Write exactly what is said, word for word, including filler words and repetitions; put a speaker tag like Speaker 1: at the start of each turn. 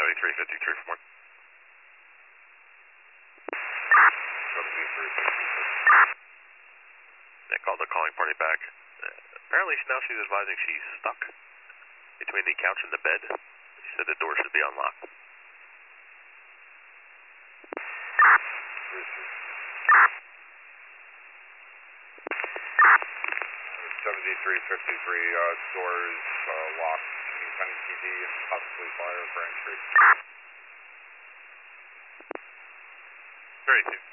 Speaker 1: seventy-three fifty-three from one.
Speaker 2: seventy-three fifty-three.
Speaker 1: They called the calling party back. Uh, apparently now she's advising she's stuck between the couch and the bed. She said the door should be unlocked.
Speaker 2: seventy-three fifty-three, uh, doors uh, locked, independent T V and possibly fire for entry.
Speaker 1: Very soon.